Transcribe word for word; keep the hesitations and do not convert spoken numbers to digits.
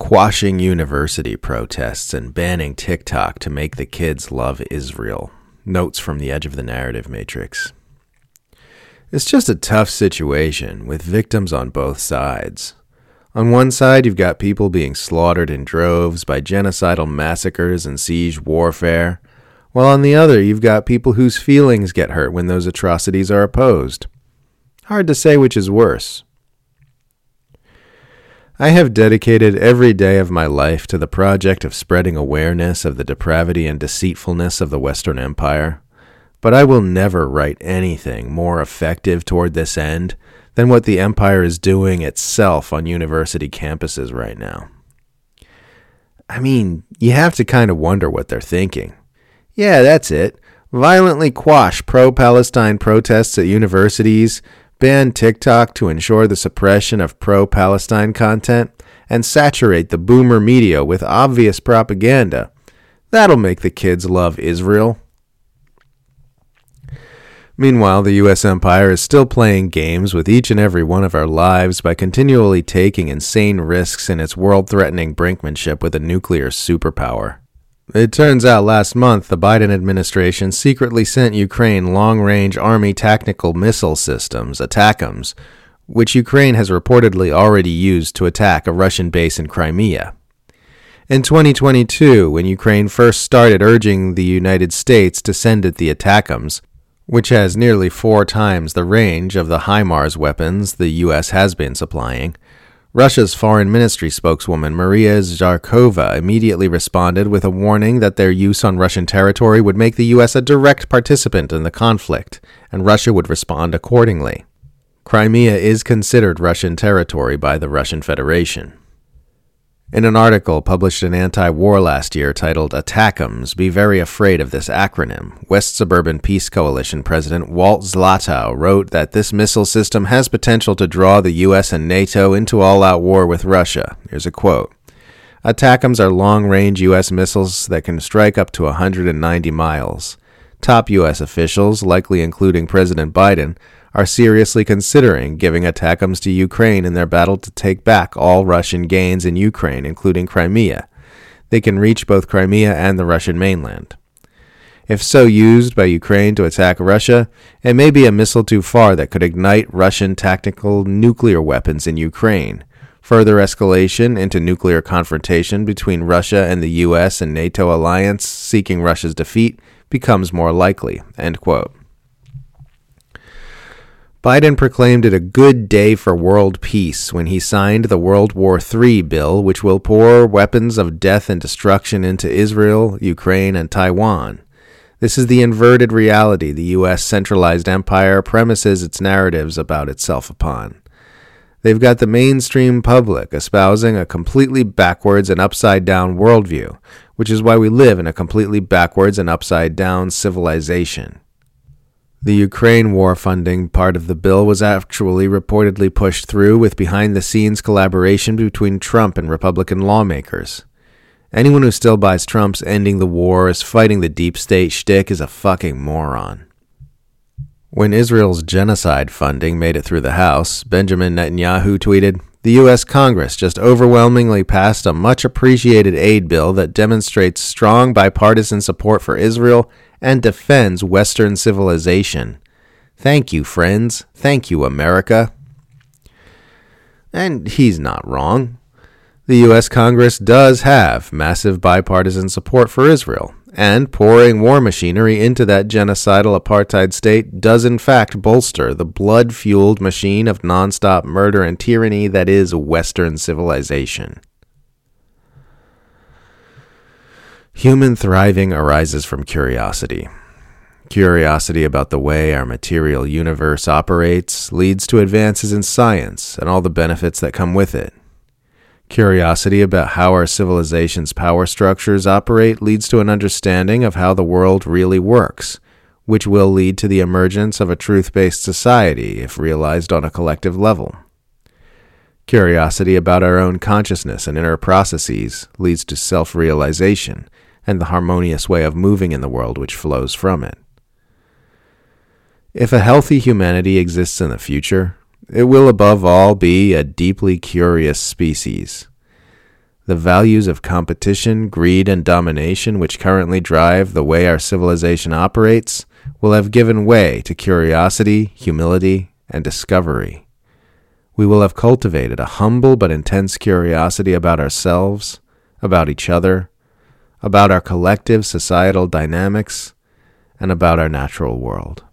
Quashing university protests and banning TikTok to make the kids love Israel. Notes from the edge of the narrative matrix. It's just a tough situation with victims on both sides. On one side, you've got people being slaughtered in droves by genocidal massacres and siege warfare, while on the other, you've got people whose feelings get hurt when those atrocities are opposed. Hard to say which is worse. I have dedicated every day of my life to the project of spreading awareness of the depravity and deceitfulness of the Western Empire, but I will never write anything more effective toward this end than what the Empire is doing itself on university campuses right now. I mean, you have to kind of wonder what they're thinking. Yeah, that's it. Violently quash pro-Palestine protests at universities, ban TikTok to ensure the suppression of pro-Palestine content, and saturate the boomer media with obvious propaganda. That'll make the kids love Israel. Meanwhile, the U S empire is still playing games with each and every one of our lives by continually taking insane risks in its world-threatening brinkmanship with a nuclear superpower. It turns out last month the Biden administration secretly sent Ukraine long-range Army tactical missile systems, ATACMS, which Ukraine has reportedly already used to attack a Russian base in Crimea. In twenty twenty-two, when Ukraine first started urging the United States to send it the ATACMS, which has nearly four times the range of the HIMARS weapons the U S has been supplying, Russia's foreign ministry spokeswoman Maria Zakharova immediately responded with a warning that their use on Russian territory would make the U S a direct participant in the conflict, and Russia would respond accordingly. Crimea is considered Russian territory by the Russian Federation. In an article published in Anti-War last year titled ATACMS, Be Very Afraid of This Acronym, West Suburban Peace Coalition President Walt Zlatow wrote that this missile system has potential to draw the U S and NATO into all-out war with Russia. Here's a quote. ATACMS are long-range U S missiles that can strike up to one hundred ninety miles. Top U S officials, likely including President Biden, are seriously considering giving ATACMS to Ukraine in their battle to take back all Russian gains in Ukraine, including Crimea. They can reach both Crimea and the Russian mainland. If so used by Ukraine to attack Russia, it may be a missile too far that could ignite Russian tactical nuclear weapons in Ukraine. Further escalation into nuclear confrontation between Russia and the U S and NATO alliance seeking Russia's defeat becomes more likely. End quote. Biden proclaimed it a good day for world peace when he signed the World War Three bill, which will pour weapons of death and destruction into Israel, Ukraine, and Taiwan. This is the inverted reality the U S centralized empire premises its narratives about itself upon. They've got the mainstream public espousing a completely backwards and upside-down worldview, which is why we live in a completely backwards and upside-down civilization. The Ukraine war funding part of the bill was actually reportedly pushed through with behind-the-scenes collaboration between Trump and Republican lawmakers. Anyone who still buys Trump's ending the war is fighting the deep state shtick is a fucking moron. When Israel's genocide funding made it through the House, Benjamin Netanyahu tweeted, "The U S Congress just overwhelmingly passed a much-appreciated aid bill that demonstrates strong bipartisan support for Israel and defends Western civilization. Thank you, friends. Thank you, America." And he's not wrong. The U S Congress does have massive bipartisan support for Israel, and pouring war machinery into that genocidal apartheid state does in fact bolster the blood-fueled machine of nonstop murder and tyranny that is Western civilization. Human thriving arises from curiosity. Curiosity about the way our material universe operates leads to advances in science and all the benefits that come with it. Curiosity about how our civilization's power structures operate leads to an understanding of how the world really works, which will lead to the emergence of a truth-based society if realized on a collective level. Curiosity about our own consciousness and inner processes leads to self-realization and the harmonious way of moving in the world which flows from it. If a healthy humanity exists in the future, it will above all be a deeply curious species. The values of competition, greed, and domination which currently drive the way our civilization operates will have given way to curiosity, humility, and discovery. We will have cultivated a humble but intense curiosity about ourselves, about each other, about our collective societal dynamics, and about our natural world.